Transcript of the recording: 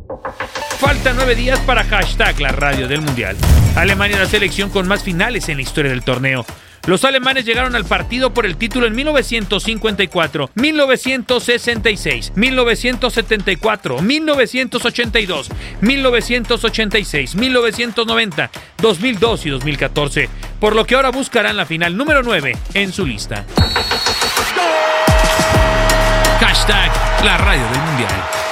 Faltan 9 días para hashtag la radio del Mundial. Alemania es la selección con más finales en la historia del torneo. Los alemanes llegaron al partido por el título en 1954, 1966, 1974, 1982, 1986, 1990, 2002 y 2014, por lo que ahora buscarán la final número 9 en su lista. Hashtag la radio del Mundial.